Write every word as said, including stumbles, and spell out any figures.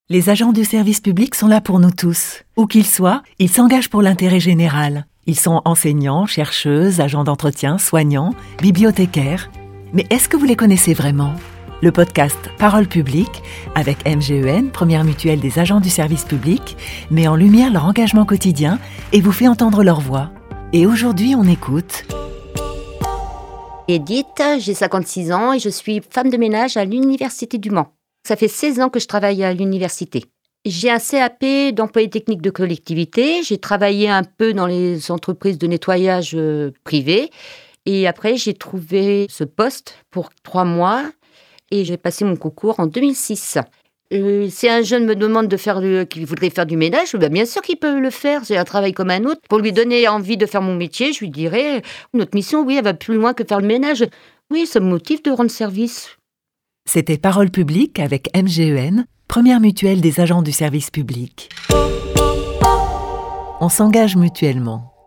Les agents du service public sont là pour nous tous. Où qu'ils soient, ils s'engagent pour l'intérêt général. Ils sont enseignants, chercheuses, agents d'entretien, soignants, bibliothécaires. Mais est-ce que vous les connaissez vraiment ? Le podcast Parole publique, avec M G E N, première mutuelle des agents du service public, met en lumière leur engagement quotidien et vous fait entendre leur voix. Et aujourd'hui, on écoute... Edith, j'ai cinquante-six ans et je suis femme de ménage à l'Université du Mans. Ça fait seize ans que je travaille à l'université. J'ai un C A P d'employé technique de collectivité. J'ai travaillé un peu dans les entreprises de nettoyage euh, privées. Et après, j'ai trouvé ce poste pour trois mois et j'ai passé mon concours en deux mille six. Euh, si un jeune me demande de faire le, qu'il voudrait faire du ménage, ben bien sûr qu'il peut le faire. C'est un travail comme un autre. Pour lui donner envie de faire mon métier, je lui dirais notre mission, oui, elle va plus loin que faire le ménage. Oui, ça me motive de rendre service. C'était Parole publique avec M G E N, première mutuelle des agents du service public. On s'engage mutuellement.